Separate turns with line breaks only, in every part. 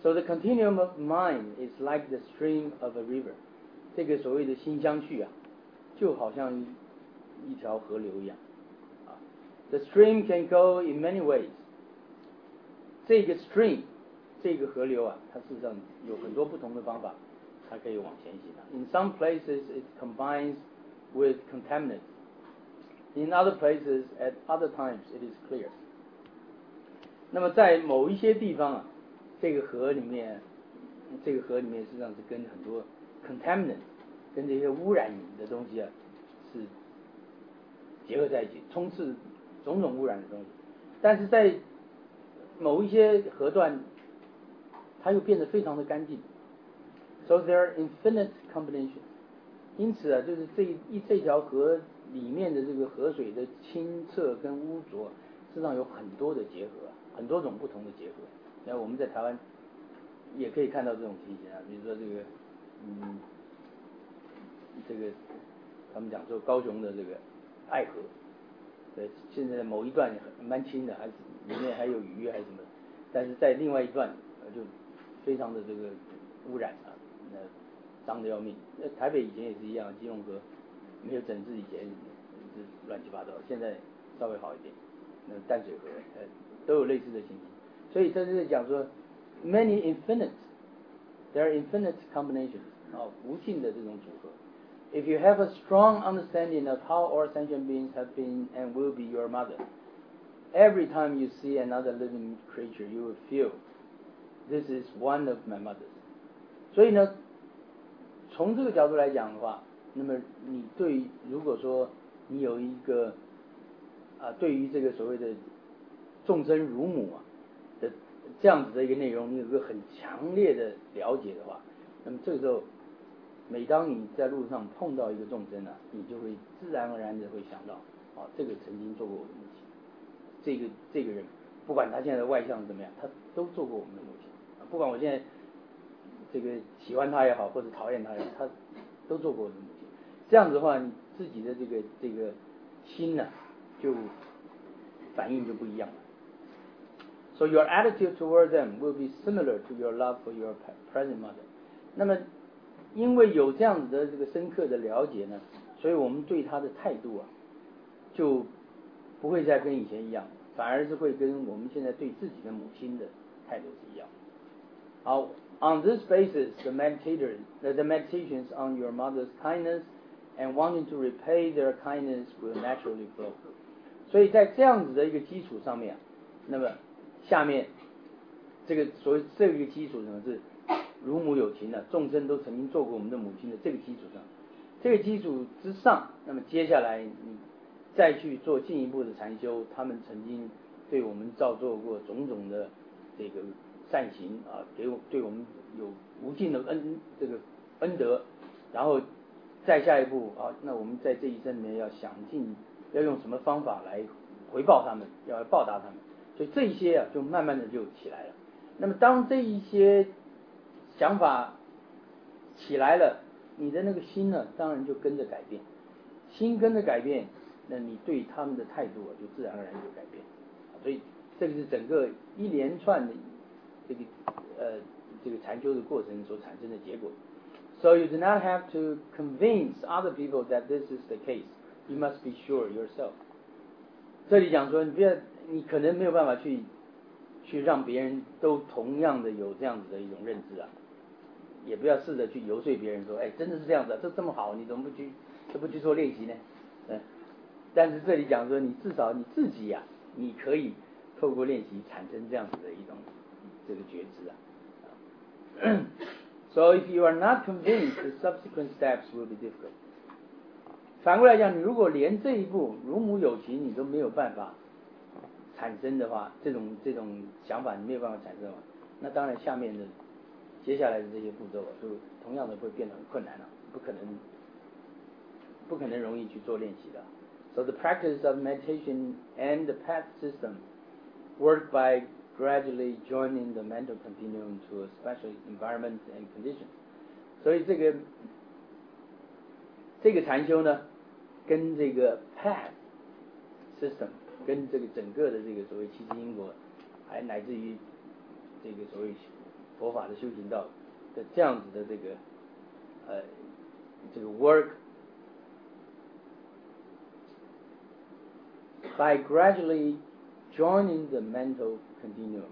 So the continuum of mind is like the stream of a river. 这个所谓的心相续啊，就好像一条河流一样。The stream can go in many ways. 这个 stream 这个河流啊，它事实上有很多不同的方法，它可以往前行的。In some places it combines with contaminants. In other places, at other times, it is clear. 那么在某一些地方啊，这个河里面实际上是跟很多 contaminants 跟这些污染的东西啊是结合在一起，充斥种种污染的东西。但是在某一些河段，它又变得非常的干净。So there are infinite combinations. 因此啊，就是这条河里面的这个河水的清澈跟污浊，事实上有很多的结合，很多种不同的结合。那我们在台湾也可以看到这种情形啊，比如说这个他们讲说高雄的这个爱河，对，现在某一段蛮清的，还是里面还有鱼还是什么，但是在另外一段就非常的这个污染啊，那脏得要命。台北以前也是一样，基隆河没有整治以前是乱七八糟，现在稍微好一点。那淡水河都有类似的情形，所以这就是讲说 many infinite, there are infinite combinations 无尽的这种组合。If you have a strong understanding of how all sentient beings have been and will be your mother, every time you see another living creature, you will feel this is one of my mothers. 所以呢，从这个角度来讲的话，那么你如果说你有一个对于这个所谓的众生如母的这样子的一个内容，你有一个很强烈的了解的话，那么这个时候，每当你在路上碰到一个众生啊，你就会自然而然的会想到，这个曾经做过我的母亲，这个人，不管他现在的外相怎么样，他都做过我们的母亲，不管我现在这个喜欢他也好，或者讨厌他也好，他都做过我的母亲。这样子的话，你自己的这个心呢，就反应就不一样了。So your attitude toward them will be similar to your love for your present mother. 那么因为有这样子的这个深刻的了解呢，所以我们对他的态度啊，就不会再跟以前一样，反而是会跟我们现在对自己的母亲的态度是一样。好 ，on this basis, the meditations on your mother's kindness and wanting to repay their kindness will naturally flow. 所以在这样子的一个基础上面，那么下面这个所谓这个基础呢是如母有情的，众生都曾经做过我们的母亲的这个基础上，这个基础之上，那么接下来你再去做进一步的禅修，他们曾经对我们造作过种种的这个善行啊，对我们有无尽的恩德，然后再下一步啊，那我们在这一生里面要想尽要用什么方法来回报他们，要来报答他们，所以这一些啊就慢慢的就起来了。那么当这一些想法起来了，你的那个心呢，当然就跟着改变，心跟着改变，那你对他们的态度就自然而然就改变。所以这个是整个一连串的这个禅修的过程所产生的结果。So you do not have to convince other people that this is the case. You must be sure yourself. 这里讲说，你可能没有办法去让别人都同样的有这样子的一种认知啊，也不要试着去游说别人说，真的是这样子啊，这么好，你怎么不去做练习呢？但是这里讲说，你至少你自己啊，你可以透过练习产生这样子的一种这个觉知啊。So if you are not convinced, the subsequent steps will be difficult. 反过来讲，你如果连这一步如母有情你都没有办法产生的话，这种想法你没有办法产生的话，那当然下面的接下来的这些步骤就同样的会变得很困难了，不可能容易去做练习的。So the practice of meditation and the path system work by gradually joining the mental continuum to a special environment and conditions. 所以这个禅修呢，跟这个 path system， 跟这个整个的这个所谓七支因果，还乃至于这个所谓佛法的修行道的这样子的这个 work by gradually joining the mental continuum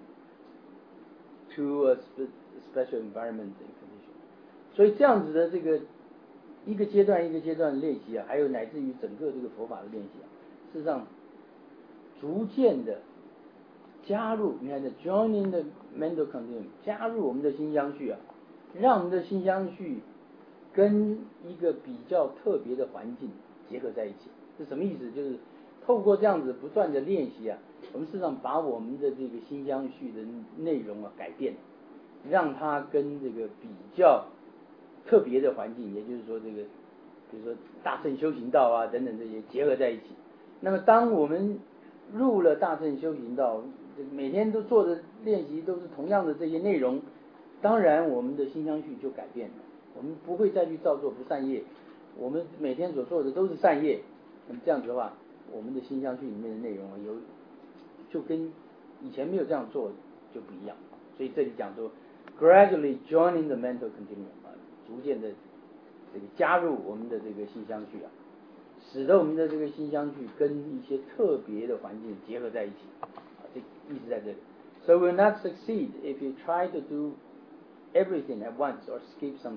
to a special environment and condition。 所以这样子的这个一个阶段一个阶段的练习啊，还有乃至于整个这个佛法的练习啊，事实上逐渐的加入，你看这 joining the mental continuum， 加入我们的心相续啊，让我们的心相续跟一个比较特别的环境结合在一起。是什么意思？就是透过这样子不断的练习啊，我们事实上把我们的这个心相续的内容啊改变，让它跟这个比较特别的环境，也就是说这个比如说大乘修行道啊等等这些结合在一起。那么当我们入了大乘修行道，每天都做的练习都是同样的这些内容，当然我们的心相续就改变了，我们不会再去造作不善业，我们每天所做的都是善业。那么这样子的话，我们的心相续里面的内容啊，就跟以前没有这样做就不一样。所以这里讲说 gradually joining the mental continuum 啊，逐渐的这个加入我们的这个心相续啊，使得我们的这个心相续跟一些特别的环境结合在一起啊，这意思在这里。So will not succeed if you try to do everything at once or skip some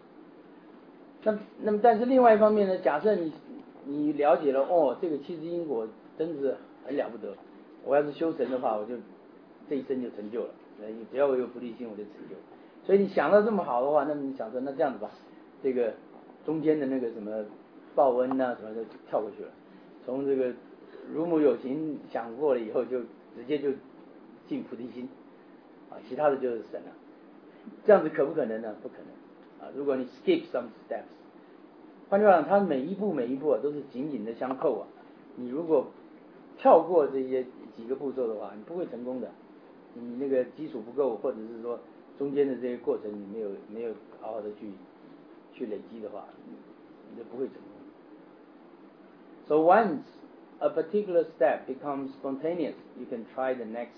steps。那么但是另外一方面呢，假设你了解了哦，这个七支因果真是很了不得，我要是修成的话，我就这一生就成就了，只要我有菩提心我就成就。所以你想到这么好的话，那么你想说那这样子吧，这个中间的那个什么报恩啊什么的跳过去了，从这个如母有情想过了以后，就直接就进菩提心啊，其他的就是神了。这样子可不可能呢？不可能啊！如果你 skip some steps， 换句话讲，它每一步啊都是紧紧的相扣啊。你如果跳过这些几个步骤的话，你不会成功的。你那个基础不够，或者是说中间的这些过程你没有好好的去累积的话，你就不会成功。So once a particular step becomes spontaneous, you can try the next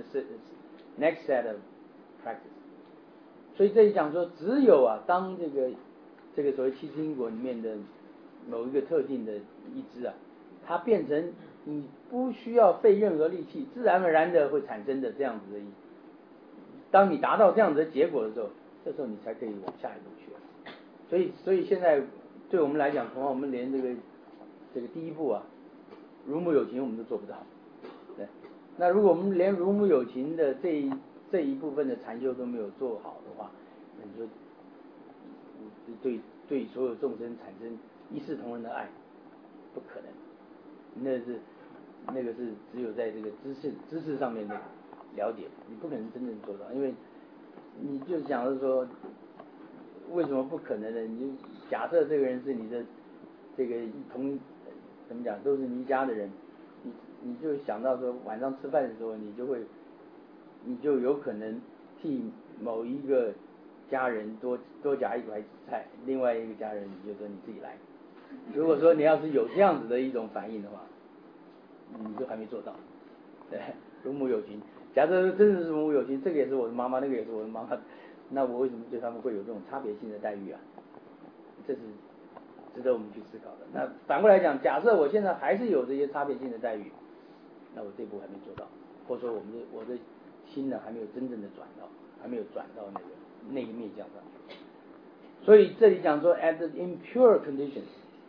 set of practice。所以这里讲说，只有啊，当这个所谓七支因果里面的某一个特定的一支啊，它变成你不需要费任何力气，自然而然的会产生的这样子的当你达到这样子的结果的时候，这时候你才可以往下一步去。所以现在对我们来讲，恐怕我们连这个第一步啊，如母有情我们都做不到。对，那如果我们连如母有情的这一部分的禅修都没有做好的话，那你就对所有众生产生一视同仁的爱，不可能。那个是只有在这个知识上面的了解，你不可能真正做到。因为你就讲是说，为什么不可能呢？你就假设这个人是你的这个怎么讲，都是你家的人，你就想到说晚上吃饭的时候，你就有可能替某一个家人多夹一块菜，另外一个家人你就说你自己来。如果说你要是有这样子的一种反应的话，你就还没做到。对，如母有情。假设真的是如母有情，这个也是我的妈妈，那个也是我的妈妈，那我为什么对他们会有这种差别性的待遇啊？这是值得我们去思考的。那反过来讲，假设我现在还是有这些差别性的待遇，那我这步还没做到，或者说我的心呢还没有真正的转到，还没有转到那个面向上去。所以这里讲说 at the impure conditions,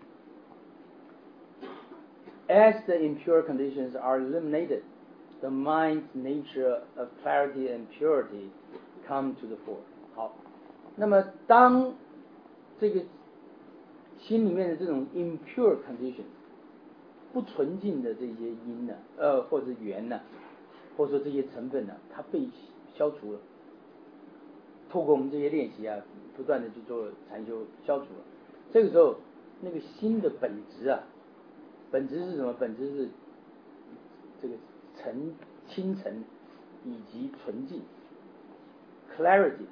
as the impure conditions are eliminated, the mind's nature of clarity and purity come to the fore。 好，那么当这个心里面的这种 impure conditions 不纯净的这些因呢，或者缘呢，或者说这些成分呢，它被消除了。透过我们这些练习啊，不断的去做禅修，消除了。这个时候，那个心的本质啊，本质是什么？本质是这个清澄以及纯净 ，clarity，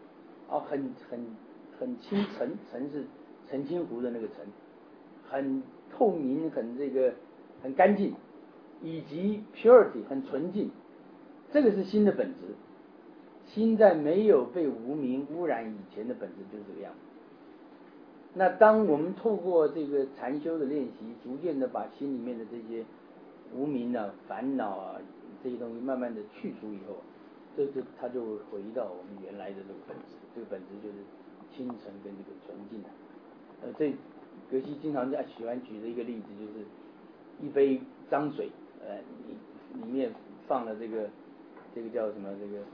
很清澄，澄是澄清湖的那个澄，很透明，很干净，以及 purity 很纯净，这个是心的本质。 心在没有被无明污染以前的本质就是这个样子。那当我们透过这个禅修的练习，逐渐的把心里面的这些无明啊、烦恼啊这些东西慢慢的去除以后，它就会回到我们原来的这个本质。这个本质就是清澄跟这个纯净的。这格西经常喜欢举的一个例子就是一杯脏水，里面放了这个叫什么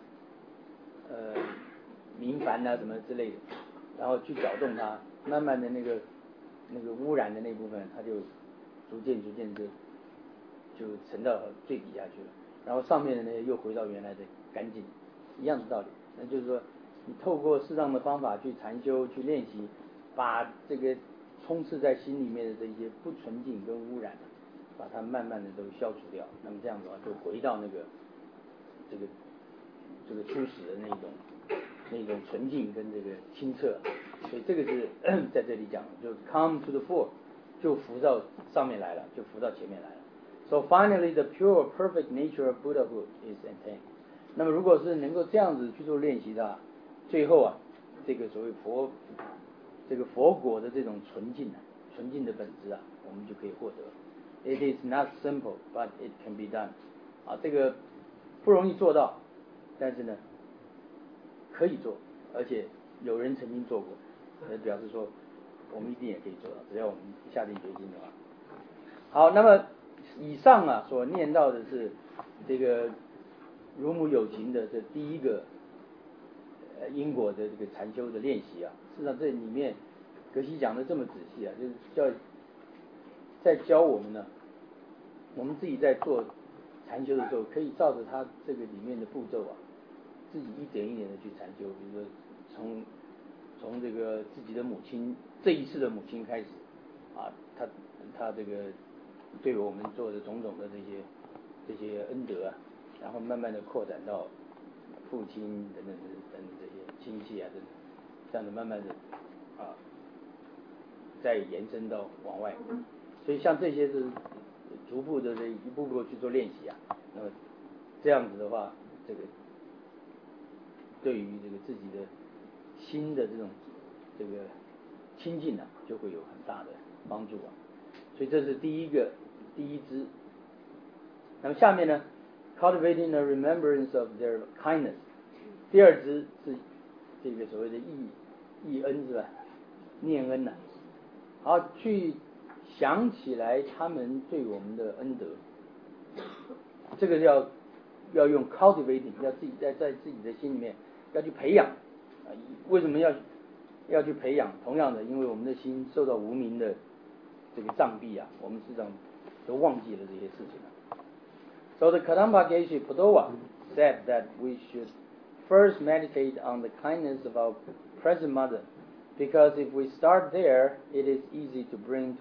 明矾啊什么之类的，然后去搅动它，慢慢的那个污染的那部分，它就逐渐就沉到最底下去了，然后上面的那些又回到原来的干净，一样的道理。那就是说，你透过适当的方法去禅修、去练习，把这个充斥在心里面的这些不纯净跟污染，把它慢慢的都消除掉。那么这样的话，就回到这个初始的那种纯净跟这个清澈。所以这个是在这里讲，就 come to the fore， 就浮到上面来了，就浮到前面来了。So finally, the pure, perfect nature of Buddhahood is attained. 那么如果是能够这样子去做练习的，最后啊，这个所谓佛果的这种纯净的本质啊，我们就可以获得。It is not simple, but it can be done. 这个不容易做到，但是呢，可以做，而且有人曾经做过，表示说我们一定也可以做到，只要我们下定决心的话。好，那么以上啊所念到的是这个如母有情的这第一个因果的这个禅修的练习啊。事实上这里面格西讲的这么仔细啊，就是在教我们呢，我们自己在做禅修的时候，可以照着他这个里面的步骤啊，自己一点一点的去禅修。比如说从这个自己的母亲这一世的母亲开始啊，他这个对我们做的种种的这些恩德啊，然后慢慢的扩展到父亲等等这些亲戚啊等等，这样子慢慢的再延伸到往外。所以像这些是逐步的一步步去做练习啊。那么这样子的话，这个对于这个自己的心的这个亲近啊，就会有很大的帮助啊。所以这是第一支。那么下面呢 ，cultivating a remembrance of their kindness， 第二支是这个所谓的忆恩是吧？念恩呐，好，去想起来他们对我们的恩德，这个要用 cultivating， 要自己在自己的心里面要去培养。为什么要去培养？同样的，因为我们的心受到无明的这个障蔽啊，我们实际上都忘记了这些事情了。So the Kadamba Geshe Padowa said that we should first meditate on the kindness of our present mother, because if we start there, it is easy to bring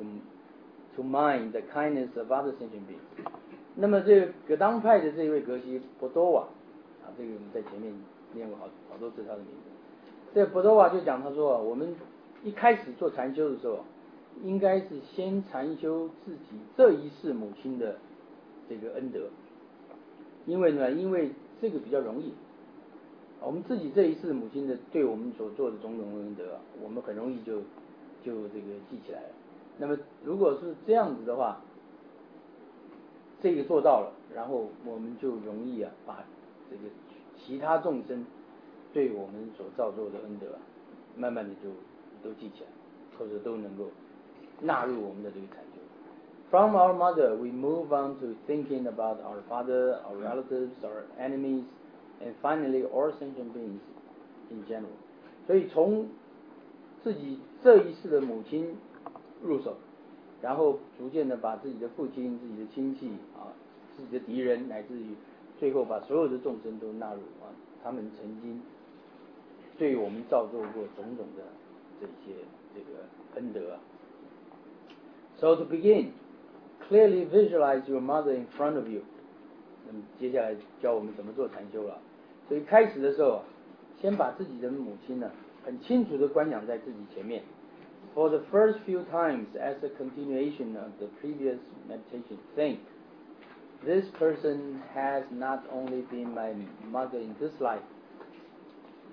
to mind the kindness of other sentient beings. 那么这个格当派的这位格西波多瓦这个我们在前面念过好多次他的名字。这波多瓦就讲，他说我们一开始做禅修的时候，应该是先禅修自己这一世母亲的这个恩德。因为呢，因为这个比较容易，我们自己这一世母亲的对我们所做的种种恩德，我们很容易就这个记起来了。那么如果是这样子的话，这个做到了，然后我们就容易把这个其他众生对我们所造作的恩德，慢慢的就都记起来，或者都能够纳入我们的这个禅修。From our mother, we move on to thinking about our father, our relatives, our enemies, and finally all sentient beings in general. 所以从自己这一世的母亲入手，然后逐渐的把自己的父亲、自己的亲戚自己的敌人，乃至于最后把所有的众生都纳入他们曾经对我们造作过种种的这个恩德。So to begin.Clearly visualize your mother in front of you. 那么接下来教我们怎么做禅修了。所以开始的时候，先把自己的母亲呢，很清楚的观想在自己前面。For the first few times, as a continuation of the previous meditation, think, this person has not only been my mother in this life,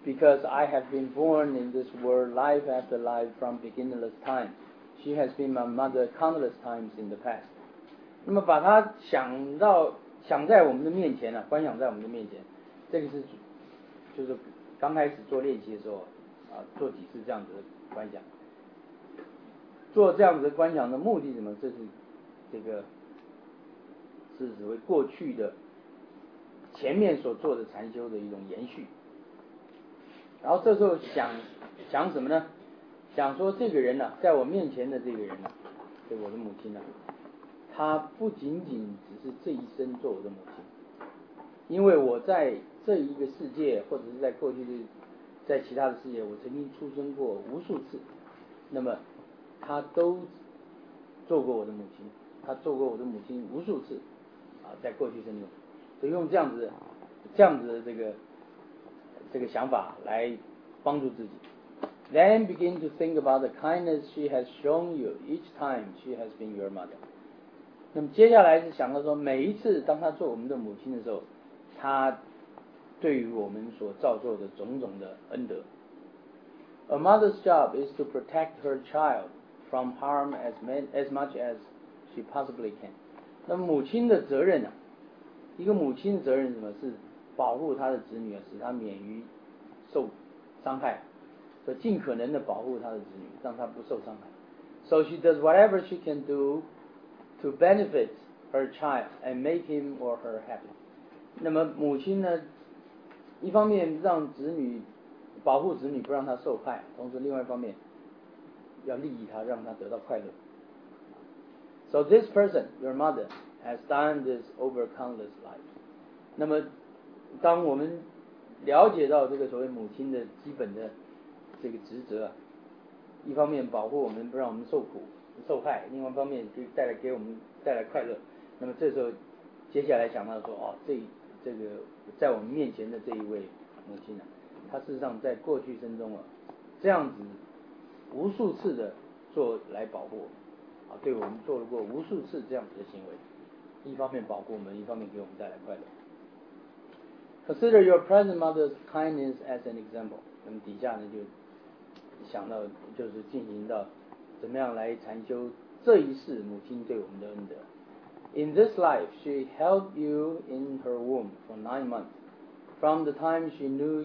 because I have been born in this world life after life from beginningless time. She has been my mother countless times in the past. 那么把它想在我们的面前观想在我们的面前，这个是就是刚开始做练习的时候做几次这样子的观想。做这样子的观想的目的是什么？这是这个是指为过去的前面所做的禅修的一种延续。然后这时候想什么呢？想说这个人在我面前的这个人对我的母亲她不仅仅只是这一生做我的母亲，因为我在这一个世界或者是在过去的在其他的世界，我曾经出生过无数次，那么她都做过我的母亲，她做过我的母亲无数次在过去生中，所以用这样子的这个想法来帮助自己。Then begin to think about the kindness she has shown you each time she has been your mother. 那么接下来是想到说，每一次当她做我们的母亲的时候，她对于我们所造作的种种的恩德。A mother's job is to protect her child from harm as much as she possibly can. 那么母亲的责任一个母亲的责任是什么？是保护她的子女使她免于受伤害，所以尽可能的保护她的子女，让她不受伤害。So she does whatever she can do to benefit her child and make him or her happy. 那么母亲呢，一方面让子女保护子女不让他受害，同时另外一方面要利益他，让他得到快乐。So this person, your mother, has done this over countless lives. 那么当我们了解到这个所谓母亲的基本的这个职责一方面保护我们不让我们受苦受害，另外一方面可以给我们带来快乐。那么这时候接下来想到说这个在我们面前的这一位母亲她事实上在过去生中这样子无数次的做来保护我们对我们做过无数次这样子的行为，一方面保护我们，一方面给我们带来快乐。Consider your present mother's kindness as an example. 那么底下呢就想到就是进行到怎么样来禅修这一世母亲对我们的恩德。In this life, she held you in her womb for 9 months. From the time she knew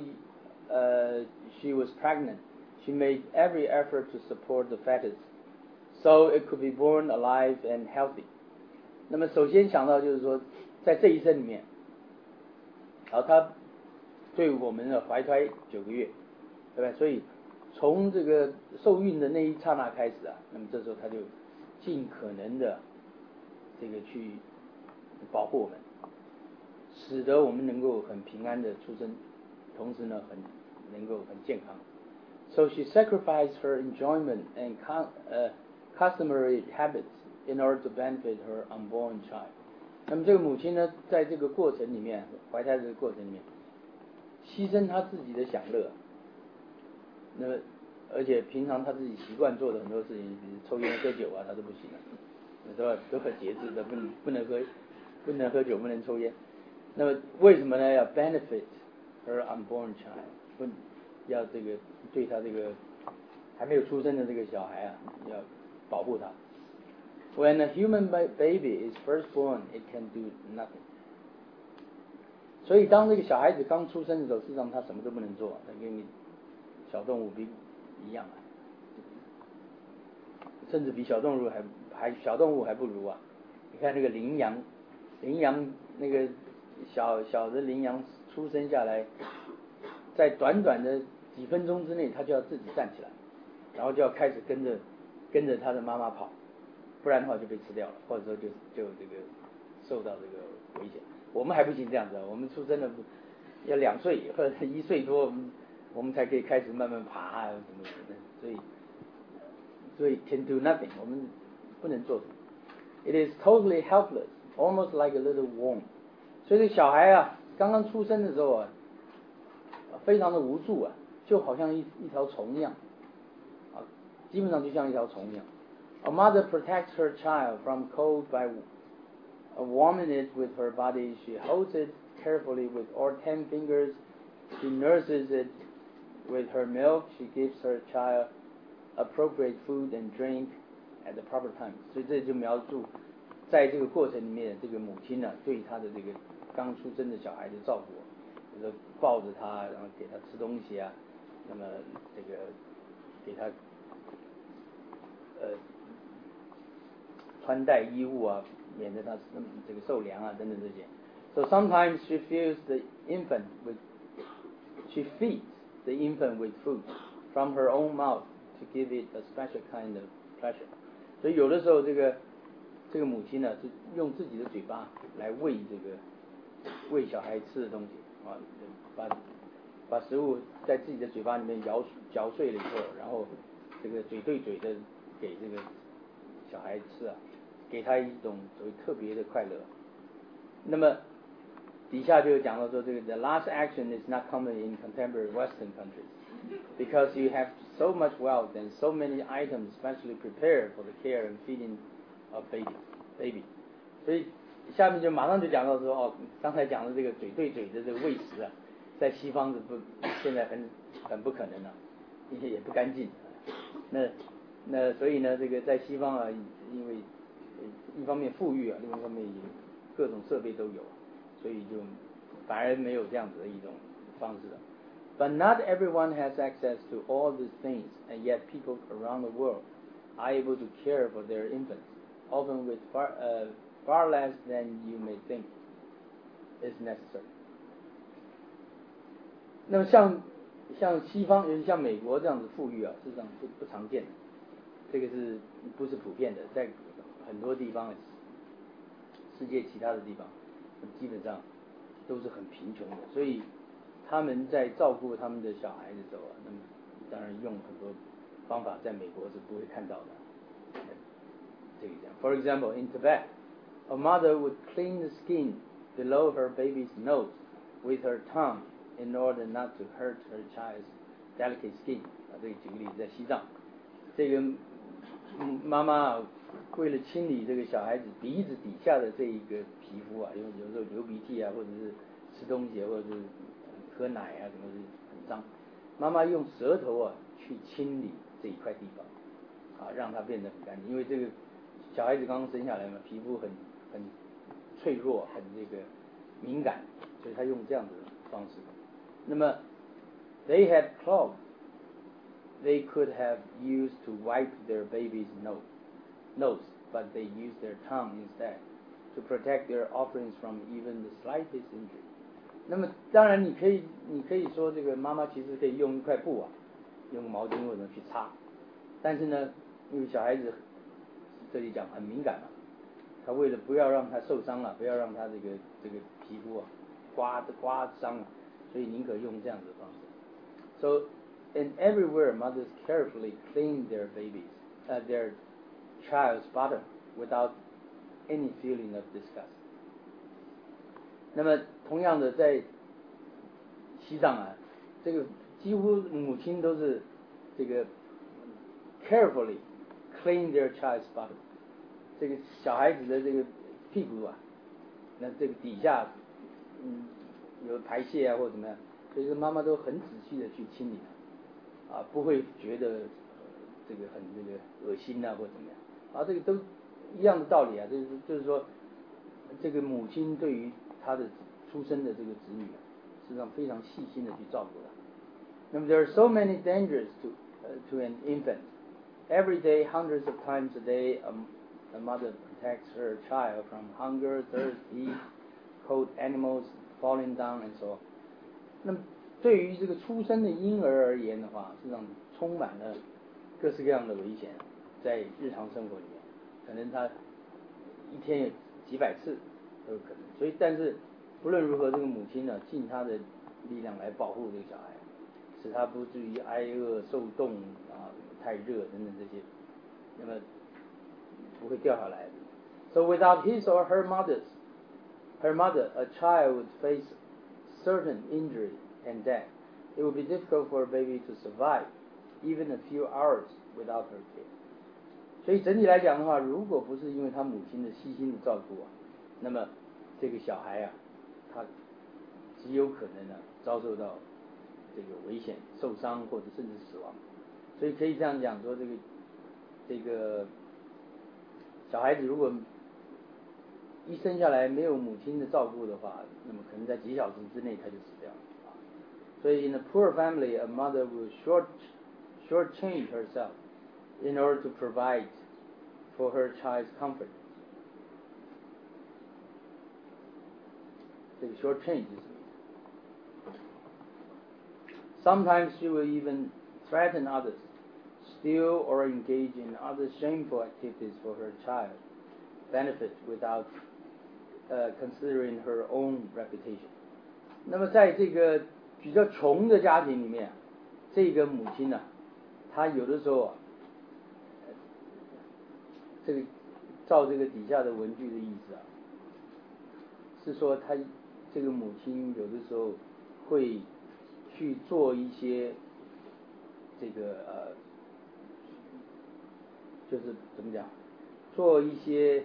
she was pregnant, she made every effort to support the fetus, so it could be born alive and healthy. 那么首先想到就是说，在这一生里面，她对我们的怀胎9个月，对吧？所以从这个受孕的那一刹那开始那么这时候她就尽可能的这个去保护我们，使得我们能够很平安的出生，同时呢能够很健康。So she sacrificed her enjoyment and customary habits in order to benefit her unborn child. 那么这个母亲呢，在这个过程里面，怀胎这个过程里面，牺牲她自己的享乐，那么而且平常她自己习惯做的很多事情，比如抽烟喝酒她都不行了，都很节制的，不能喝酒，不能抽烟。那么为什么呢？要 benefit her unborn child， 要这个对她这个还没有出生的这个小孩要保护他。When a human baby is first born, it can do nothing. 所以当这个小孩子刚出生的时候，事实上他什么都不能做，他跟你小动物一样甚至比小动物还不如你看那个羚羊那个小的羚羊出生下来，在短短的几分钟之内，他就要自己站起来，然后就要开始跟着他的妈妈跑，不然的话就被吃掉了，或者说就这个受到这个危险。我们还不行这样子我们出生了要2岁或者1岁多，我们才可以开始慢慢爬什么的，所以 can do nothing， 我们不能做什么。It is totally helpless, almost like a little worm。 所以这小孩刚刚出生的时候非常的无助就好像一条虫一样基本上就像一条虫一样。A mother protects her child from cold by warming it with her body. She holds it carefully with all 10 fingers. She nurses it With her milk, she gives her child appropriate food and drink at the proper time. 所以这就描述在这个过程里面，这个母亲呢对她的这个刚出生的小孩的照顾，比如说抱着他，然后给他吃东西啊，那么这个给他穿戴衣物啊，免得他这个受凉啊等等这些。So sometimes she feeds the infant with food from her own mouth to give it a special kind of pleasure. 所以有的时候这个母亲呢，是用自己的嘴巴来喂小孩吃的东西啊，把食物在自己的嘴巴里面嚼碎了以后，然后这个嘴对嘴的给这个小孩吃啊，给他一种所谓特别的快乐。那么底下就讲到说，这个 the last action is not common in contemporary Western countries because you have so much wealth and so many items specially prepared for the care and feeding of baby. 所以下面就马上就讲到说，刚才讲的这个嘴对嘴的这个喂食啊，在西方现在很不可能了，也不干净。那所以呢，这个在西方啊，因为一方面富裕啊，另外一方面也各种设备都有，所以就反而没有这样子的一种方式了。But not everyone has access to all these things, and yet people around the world are able to care for their infants, often with far less than you may think is necessary. 那么像西方，尤其像美国这样子富裕啊，事实上不常见的，这个是不是普遍的？在很多地方，世界其他的地方，基本上都是很贫穷的，所以他们在照顾他们的小孩的时候啊，那么当然用很多方法，在美国是不会看到的。这个讲 ，For example, in Tibet, a mother would clean the skin below her baby's nose with her tongue in order not to hurt her child's delicate skin. 这个举个例子，在西藏，这个妈妈为了清理这个小孩子鼻子底下的这一个皮肤啊，因为有时候流鼻涕啊，或者是吃东西或者是喝奶啊，什么是很脏，妈妈用舌头啊去清理这一块地方，让它变得很干净。因为这个小孩子刚刚生下来嘛，皮肤很脆弱，很这个敏感，所以他用这样子的方式。那么 they had cloth they could have used to wipe their baby's nose, but they used their tongue instead to protect their offerings from even the slightest injury. 那么当然你可以说这个妈妈其实可以用一块布啊，用毛巾或者去擦，但是呢，因为小孩子这里讲很敏感嘛，他为了不要让他受伤啊，不要让他这个皮肤啊刮伤啊，所以宁可用这样子的方式。So and everywhere mothers carefully clean their their child's bottom without any feeling of disgust. 那么同样的，在西藏啊，这个几乎母亲都是这个 carefully clean their child's bottom. 这个小孩子的这个屁股啊，那这个底下有排泄啊或者怎么样，所以说妈妈都很仔细的去清理它，不会觉得这个很这个恶心啊或怎么样，这个都一样的道理啊，就是说这个母亲对于她的出生的这个子女啊，实际上非常细心的去照顾他。那么 there are so many dangers to an infant. Every day, hundreds of times a day, a mother protects her child from hunger, thirst, heat, cold animals falling down, and so on. 那么对于这个出生的婴儿而言的话，实际上充满了各式各样的危险，在日常生活里面，可能他一天有几百次都有可能。所以，但是不论如何，这个母亲呢，尽她的力量来保护这个小孩，使他不至于挨饿、受冻太热等等这些，那么不会掉下来。So without his or her mother, a child would face certain injury and death. It would be difficult for a baby to survive even a few hours without her care. 所以整体来讲的话，如果不是因为他母亲的细心的照顾啊，那么这个小孩啊，他极有可能遭受到这个危险受伤或者甚至死亡。所以可以这样讲说，这个小孩子如果一生下来没有母亲的照顾的话，那么可能在几小时之内他就死掉了。所以 in a poor family, a mother will shortchange herself in order to provide for her child's comfort. 这个 shortchange 是什么意思？ Sometimes she will even threaten others, steal or engage in other shameful activities for her child's benefit without considering her own reputation. 那么在这个比较穷的家庭里面，这个母亲呢，她有的时候这个照这个底下的文句的意思啊，是说她这个母亲有的时候会去做一些这个就是怎么讲，做一些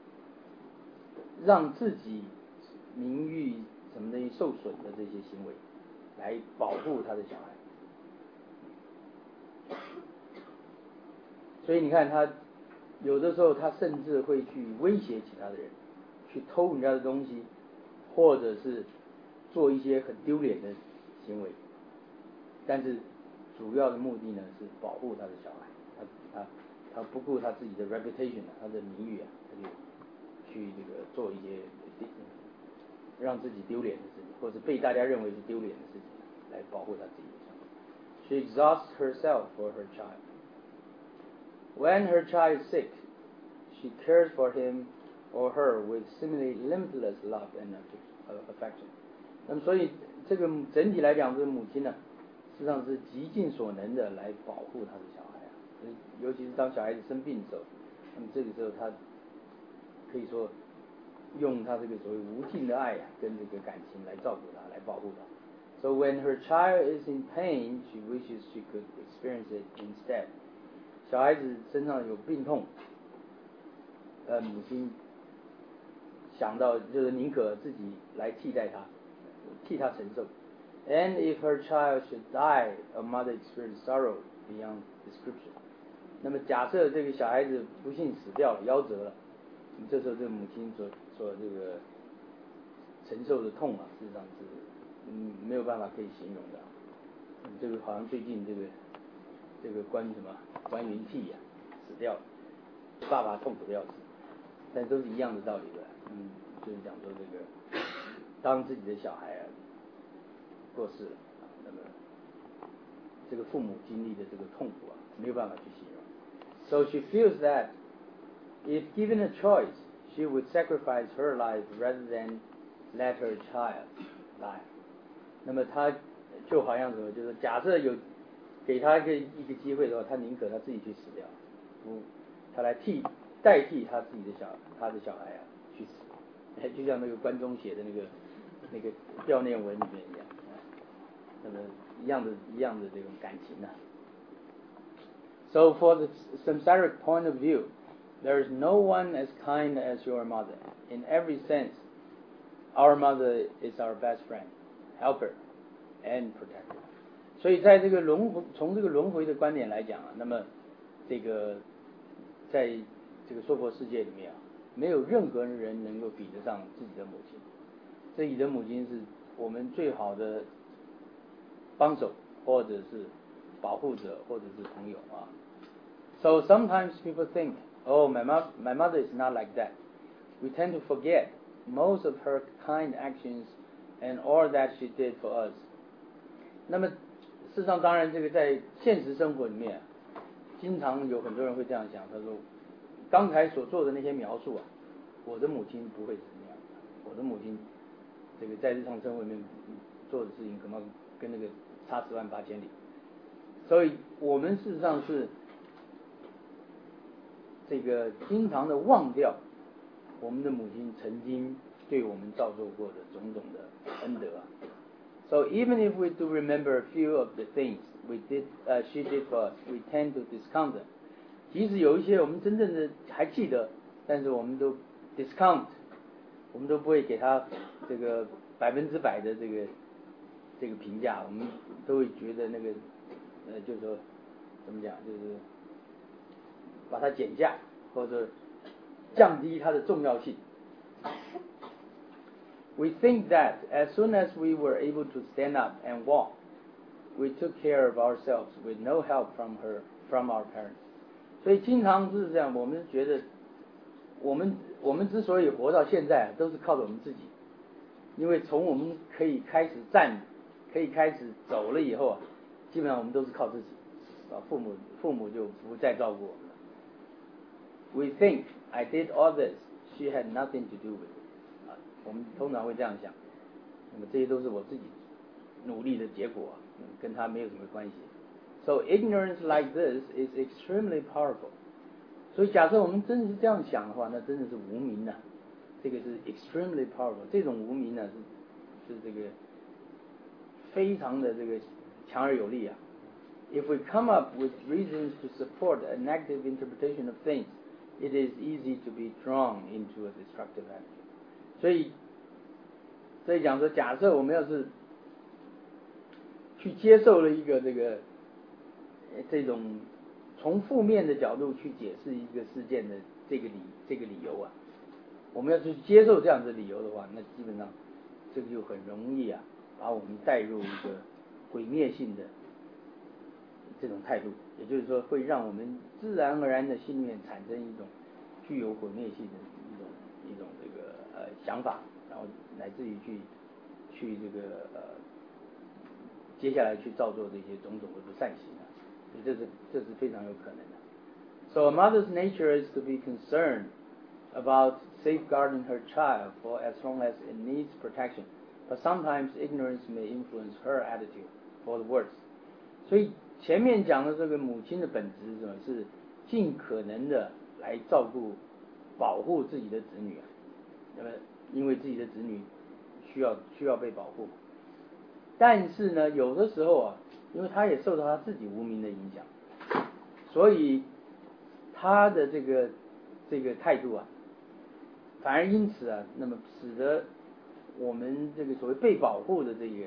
让自己名誉什么东西受损的这些行为，来保护他的小孩。所以你看他有的时候他甚至会去威胁其他的人，去偷人家的东西，或者是做一些很丢脸的行为，但是主要的目的呢是保护他的小孩。他不顾他自己的 reputation， 他的名誉啊，他就去这个做一些让自己丢脸的事情，或者被大家认为是丢脸的事情，来保护他自己的小孩。She exhausts herself for her child. When her child is sick, she cares for him or her with seemingly limitless love and affection. 那么所以这个整体来讲，这个母亲呢，实际上是极尽所能的来保护她的小孩啊。尤其是当小孩子生病的时候，那么这个时候她可以说用她这个所谓无尽的爱跟这个感情来照顾她，来保护她。So when her child is in pain, she wishes she could experience it instead. 小孩子身上有病痛，母亲想到就是宁可自己来替代他，替他承受。And if her child should die, a mother experienced sorrow beyond description. 那么假设这个小孩子不幸死掉了，夭折了，这时候这个母亲所这个承受的痛啊，事实上是没有办法可以形容的。这个好像最近这个关云替啊死掉了，爸爸痛苦的要死，但都是一样的道理的。就是讲说这个当自己的小孩过世了，那么这个父母经历的这个痛苦啊，没有办法去形容。So she feels that if given a choice, she would sacrifice her life rather than let her child die. 那么她就好像什么，就是假设有给她一个机会的话，她宁可她自己去死掉，她来代替她自己的她的小孩啊去死，就像那个关中写的那个悼念文里面一样，那么一样的这种感情啊。So for the samsaric point of view, there is no one as kind as your mother. In every sense, our mother is our best friend, helper, and protector. 所以在这个从这个轮回的观点来讲啊，那么这个在这个娑婆世界里面啊，没有任何人能够比得上自己的母亲。自己的母亲是我们最好的帮手，或者是保护者，或者是朋友啊。So sometimes people think, oh, my mother is not like that. We tend to forget most of her kind actions and all that she did for us. 那么事实上，当然这个在现实生活里面，经常有很多人会这样想，他说，刚才所做的那些描述啊，我的母亲不会是那样的，我的母亲这个在日常生活里面做的事情，可能跟那个差10万8千里。所以我们事实上是这个经常的忘掉我们的母亲曾经对我们造作过的种种的恩德啊。So even if we do remember a few of the things she did for us, we tend to discount them. 即使有一些我们真正的还记得，但是我们都 discount， 我们都不会给他这个100%的这个这个评价，我们都会觉得那个就是说怎么讲，就是把它减价或者降低它的重要性。We think that as soon as we were able to stand up and walk, we took care of ourselves with no help from our parents. 所以经常是这样，我们觉得我们之所以活到现在，都是靠着我们自己。因为从我们可以开始站，可以开始走了以后啊，基本上我们都是靠自己啊，父母就不再照顾我们了。We think I did all this, she had nothing to do with it. 啊，我们通常会这样想。那么这些都是我自己努力的结果，跟他没有什么关系。So ignorance like this is extremely powerful. 所以假设我们真的是这样想的话，那真的是无明啊。这个是 extremely powerful， 这种无明呢是这个非常的这个强而有力啊。If we come up with reasons to support a negative interpretation of things, it is easy to be drawn into a destructive attitude. 所以讲说，假设我们要是去接受了一个这种从负面的角度去解释一个事件的这个理由啊。我们要去接受这样的理由的话，那基本上这个就很容易啊，把我们带入一个毁灭性的这种态度，也就是说会让我们自然而然的心里面产生一种具有毁灭性的一种这个想法，然后乃至于去这个接下来去造作这些种种的不善行啊，所以这是非常有可能的。So a mother's nature is to be concerned about safeguarding her child for as long as it needs protection, but sometimes ignorance may influence her attitude for the worse. 所以前面讲的这个母亲的本质是什么？是尽可能的来照顾、保护自己的子女啊。那么因为自己的子女需要被保护，但是呢，有的时候啊，因为他也受到他自己无明的影响，所以他的这个态度啊。反而因此啊，那么使得我们这个所谓被保护的这个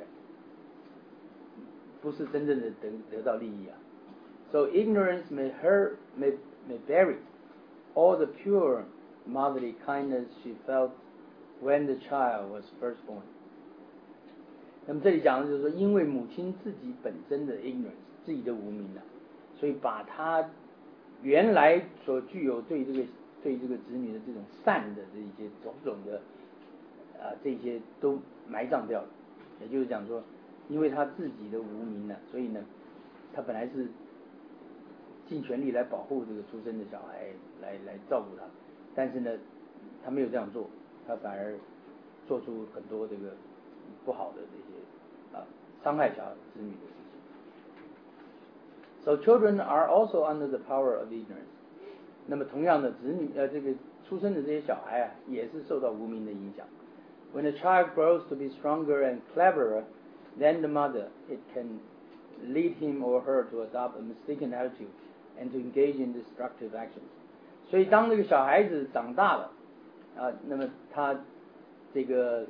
不是真正的得到利益啊。So ignorance may bury all the pure motherly kindness she felt when the child was first born. 那么这里讲的就是说，因为母亲自己本身的 ignorance， 自己的无明啊，所以把她原来所具有对这个子女的这种善的这一些种种的这些都埋葬掉了。也就是讲说，因为他自己的无明呢，所以呢，他本来是尽全力来保护这个出生的小孩，来照顾他，但是呢，他没有这样做，他反而做出很多这个不好的这些伤害小子女的事情。So children are also under the power of ignorance. 那么同样的，子女这个出生的这些小孩啊，也是受到无明的影响。When a child grows to be stronger and cleverer than the mother, it can lead him or her to adopt a mistaken attitude and to engage in destructive actions. 所以当这个小孩子长大了那么他这个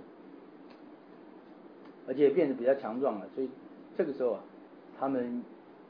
而且变得比较强壮了，所以这个时候啊，他们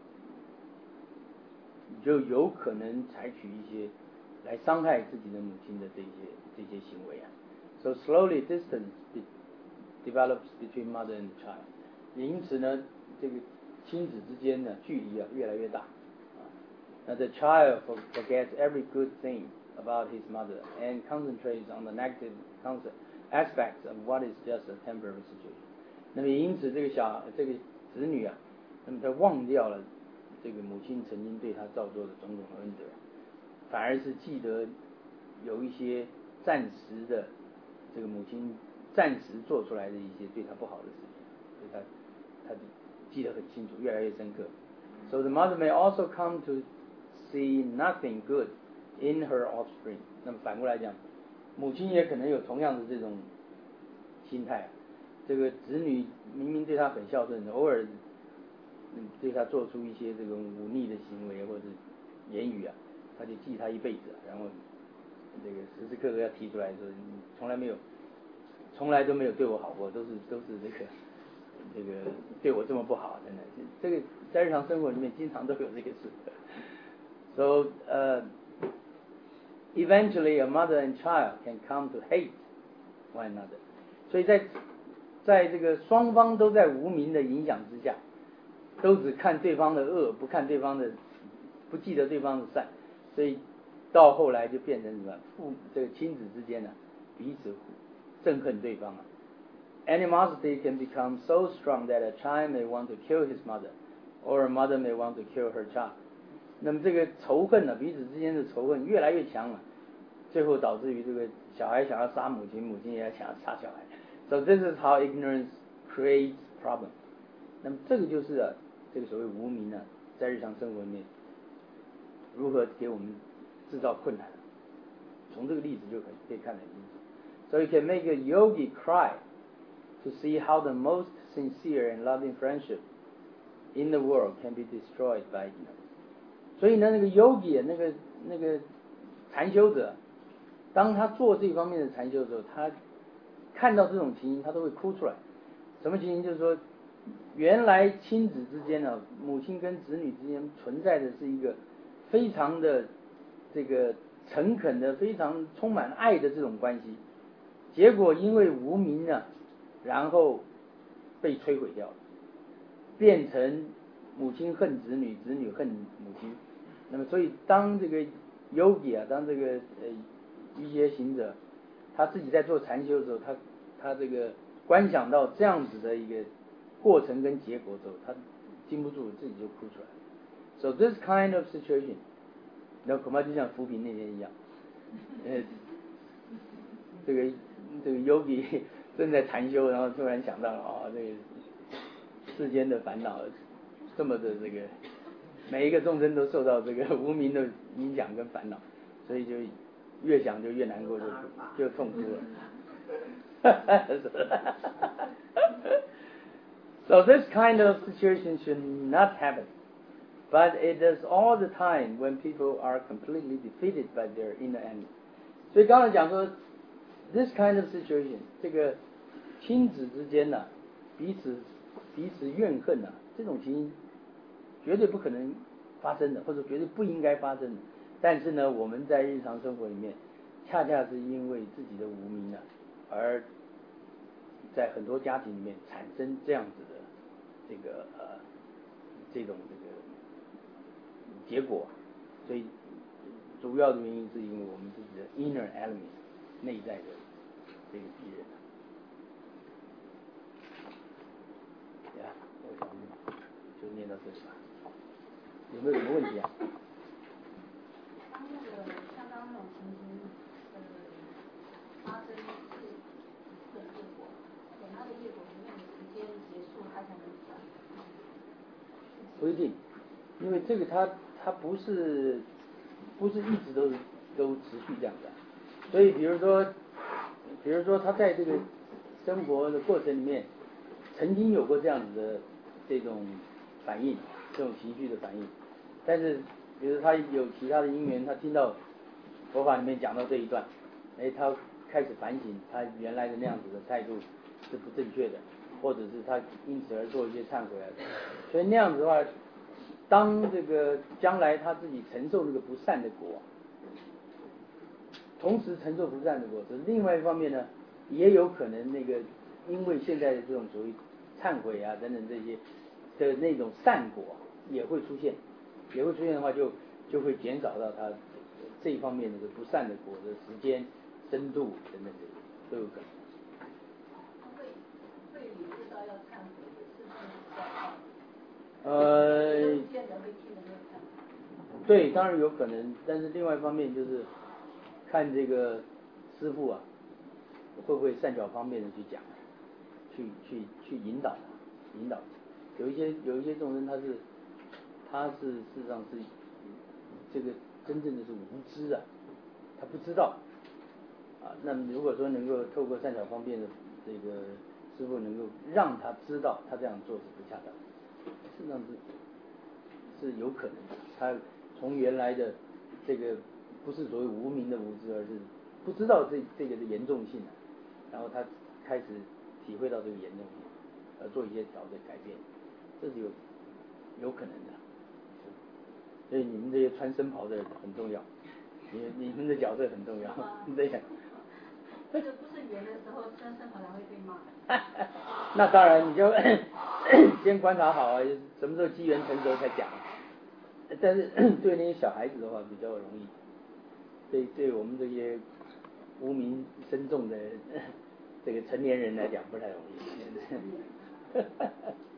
就有可能采取一些来伤害自己的母亲的这些行为啊。So slowly distance develops between mother and child. 因此呢，这个亲子之间的距离啊越来越大。那 the child forgets every good thing about his mother and concentrates on the negative aspects of what is just a temporary situation. 那么因此这个子女啊，那么他忘掉了这个母亲曾经对他造作的种种的恩德，反而是记得有一些暂时的这个母亲暂时做出来的一些对他不好的事情，所以他记得很清楚，越来越深刻。So the mother may also come to see nothing good in her offspring. 那么反过来讲，母亲也可能有同样的这种心态。这个子女明明对他很孝顺，偶尔对他做出一些这种忤逆的行为或者言语啊，他就记他一辈子，然后这个时时刻刻要提出来说，你从来都没有对我好过，都是这个这个对我这么不好，等等，这个在日常生活里面经常都有这个事。So eventually a mother and child can come to hate one another. 所以在这个双方都在无明的影响之下，都只看对方的恶，不看对方的，不记得对方的善，所以到后来就变成什么？这个亲子之间呢，彼此憎恨对方啊。Animosity can become so strong that a child may want to kill his mother, or a mother may want to kill her child. 那么这个仇恨呢，彼此之间的仇恨越来越强了，最后导致于这个小孩想要杀母亲，母亲也要想要杀小孩。So this is how ignorance creates problem. 那么这个就是这个所谓无明呢，在日常生活里面如何给我们制造困难，从这个例子就可以看得很清楚。So you can make a yogi cry to see how the most sincere and loving friendship in the world can be destroyed by ignorance. 所以呢，那个 yogi 那个禅修者，当他做这方面的禅修的时候，他看到这种情形，他都会哭出来。什么情形？就是说，原来亲子之间呢，母亲跟子女之间存在的是一个非常的这个诚恳的、非常充满爱的这种关系，结果因为无明呢，然后被摧毁掉了，变成母亲恨子女，子女恨母亲。那么，所以当这个 yogi 啊，当这个瑜伽行者，他自己在做禅修的时候，他这个观想到这样子的一个过程跟结果之后，他禁不住自己就哭出来。So this kind of situation， 那恐怕就像浮萍那天一样，这个 yogi 正在禅修，然后突然想到了这个世间的烦恼这么的这个，每一个众生都受到这个无明的影响跟烦恼，所以就越想就越难过，就痛哭了。So this kind of situation should not happen, but it does all the time when people are completely defeated by their inner enemy. 所以刚才讲说 this kind of situation， 这个亲子之间呢，彼此怨恨呢，这种情形绝对不可能发生的，或者绝对不应该发生的。但是呢，我们在日常生活里面，恰恰是因为自己的无明呢，而在很多家庭里面产生这样子的这种结果。所以主要的原因是因为我们自己的 inner enemy 内在的这个敌人。我想就念到这里吧。有没有什么问题啊？
当那个像刚那种情形发生是的业果，等它的业果里面的时间结束，它才能转。
不一定，因为这个它不是一直都持续这样的，所以比如说他在这个生活的过程里面曾经有过这样子的这种反应，这种情绪的反应，但是比如他有其他的因缘，他听到佛法里面讲到这一段，他开始反省他原来的那样子的态度是不正确的，或者是他因此而做一些忏悔啊，所以那样子的话，当这个将来他自己承受那个不善的果，同时承受不善的果，另外一方面呢，也有可能那个因为现在的这种所谓忏悔啊等等这些的那种善果也会出现，的话就会减少到他这一方面的不善的果的时间、深度等等这些都有可能。
会理知道要忏悔的是不见得会听得那个忏悔。
对，当然有可能，但是另外一方面就是看这个师父啊，会不会善巧方便的去讲，去引导他。有一些众生他是事实上是这个真正的是无知啊，他不知道啊。那么如果说能够透过善巧方便的这个师父能够让他知道他这样做是不恰当，事实上是有可能的。他从原来的这个不是所谓无明的无知，而是不知道这个的严重性，然后他开始体会到这个严重性， 做一些调整改变，这是有可能的。所以你们这些穿僧袍的很重要，你们的角色很重要，对呀。
这个不是圆的时候穿僧袍才会被骂。
那当然，你就先观察好啊，什么时候机缘成熟才讲。但是对那些小孩子的话比较容易，对我们这些无名深重的这个成年人来讲不太容易。